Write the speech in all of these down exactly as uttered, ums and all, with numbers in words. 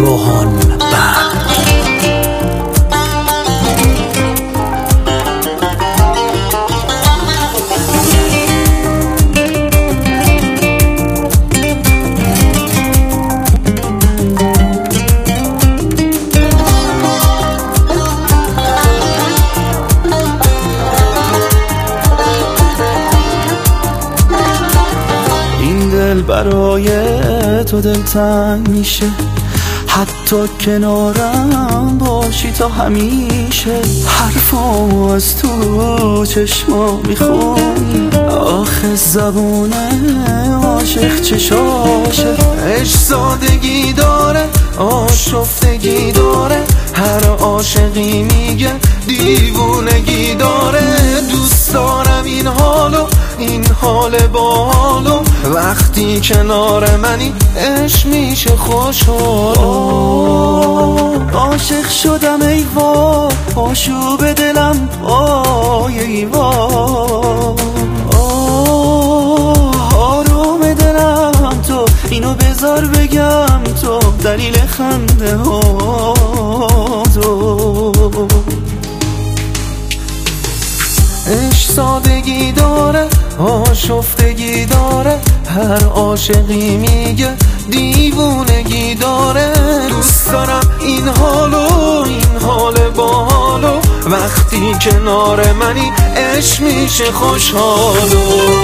روحان بند. برای تو دلتنگ میشه، حتی کنارم باشی تا همیشه. حرفامو از تو چشما میخونی، آخه زبون عاشق چشاشه. عشق سادگی داره، آشفتگی داره، هر عاشقی میگه دیوونگی داره. دوست دارم این حالو، این حال باحالو، وقتی کنار منی عشق میشه خوشحال. عاشق شدم ای وای، آشوب دلم پای ایوان. آروم دلم تو، اینو بذار بگم تو، دلیل خنده ها تو. عشق سادگی داره، آشفتگی داره، هر عاشقی میگه دیوونگی داره. دوست دارم این حالو، این حال باحالو، وقتی کنار منی عشق میشه خوشحالو.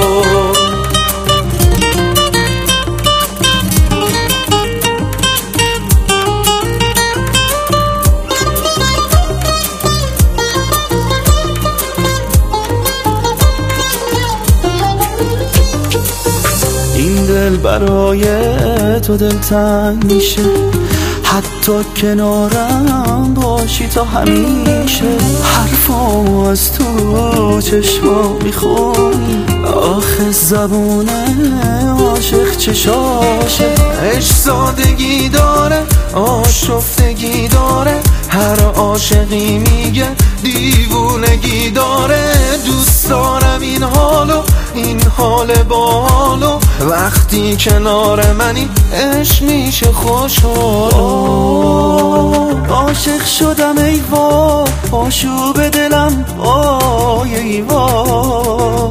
این دل برای تو دلتنگ میشه، حتی کنارم باشی تا همیشه. حرفامو از تو چشما میخونی، آخه زبون عاشق چشاشه. عشق سادگی داره، آشفتگی داره، هر عاشقی میگه دیوونگی داره. دوست دارم این حالو، این حال باحالو، وقتی کنار منی عشق میشه خوشحال. عاشق شدم ای وای، آشوب دلم پای ایوان.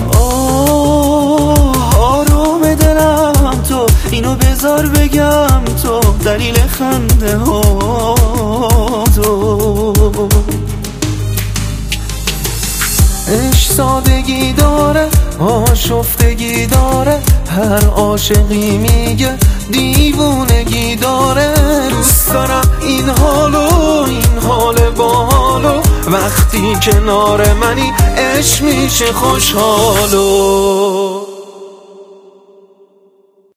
آروم دلم تو، اینو بذار بگم تو، دلیل خنده ها تو. عشق سادگی داره، آشفتگی داره، هر عاشقی میگه دیوونگی داره. دوست دارم این حالو، این حال باحالو، وقتی کنار منی عشق میشه خوشحالو.